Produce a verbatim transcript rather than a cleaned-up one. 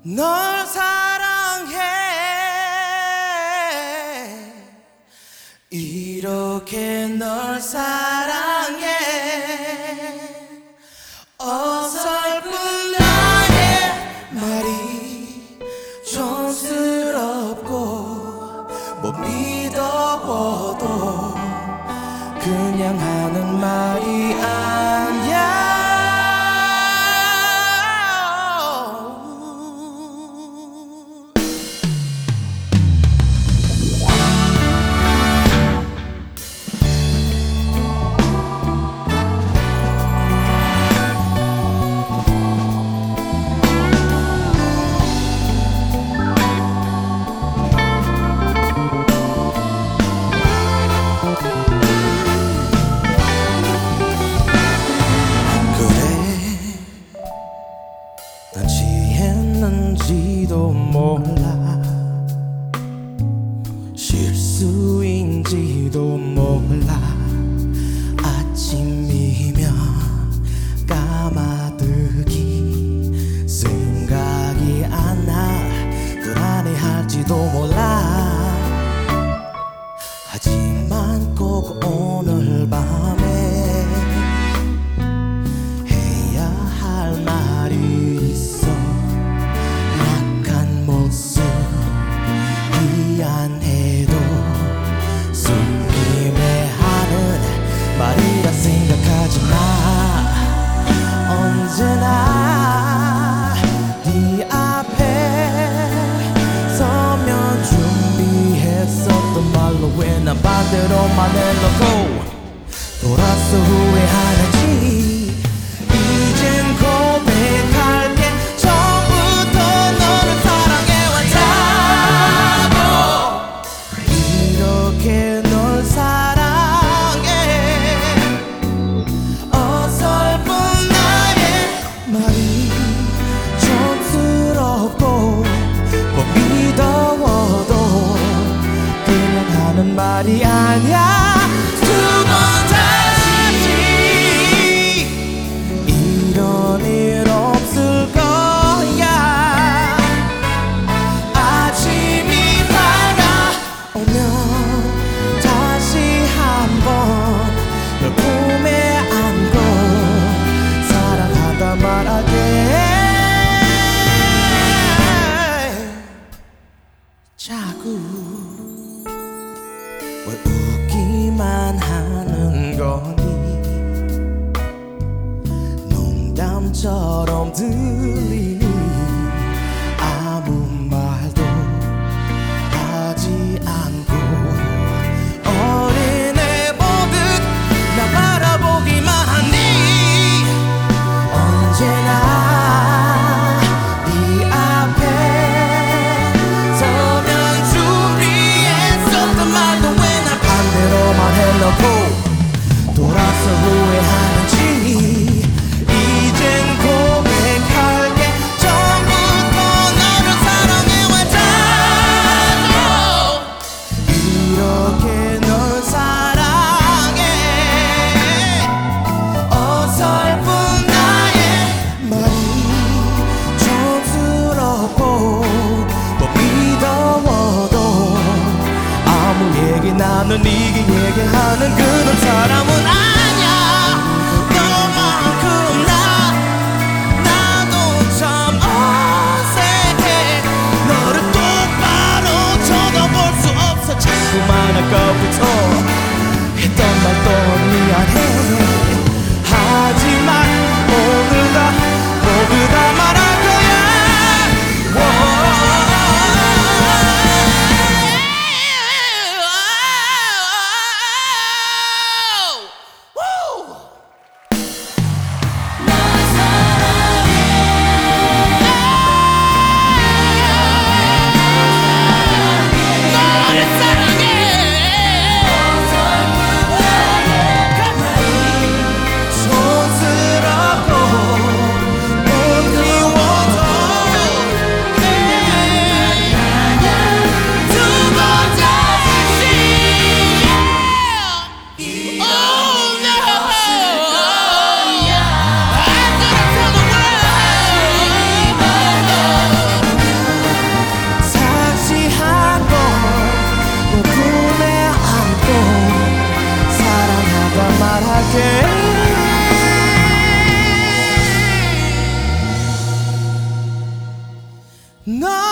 널 사랑해 이렇게 널 사랑해 어설픈 나의 말이 촌스럽고 못 믿어도 그냥 하는 말이 아니야. 난 취했는지도 몰라 실수인지도 몰라 아침이면 까마득히 생각이 안 나 불안해할지도 몰라 하지만 꼭 오늘 밤에 미안해도 숨김에 하는 말이라 생각하지 마. 언제나 네 앞에 서면 준비했었던 말로 왜 난 반대로 말을 놓고 돌아서 후회하는지 이젠 고백할게. 처음부터 너를 사랑해왔다고 이렇게 널 사랑해 어설픈 나의 말이 촌스럽고 못 믿어도 그냥 하는 말이 아니야. 두 번 다시 이런 일 없을 거야. 아침이 밝아오면 다시 한번 널 품에 안고 사랑하다 말할게. 자꾸 왜 웃기만 하는 거니 농담처럼 들리니 아무 말도 하지 않고 어린애 보듯 나 바라보기만 하니 언제나 네 앞에 서면 준비했었던 말도 왜 날 반대로만 해놓고 돌아서 후회하는지 이젠 고백할게. 처음부터 너를 사랑해왔다고 이렇게 널 사랑해 어설픈 나의 말이 촌스럽고 못 믿어도 아무 얘기 나는 이게 얘기하는 그런 사람은 아니야. 너만큼 나 나도 참 어색해. 너를 똑바로 쳐다볼 수 없어. 자꾸만 아까부터 했던 말 또 미안해. 하지만 오늘 다 모두 다 말할 거야. 너를 사랑해 너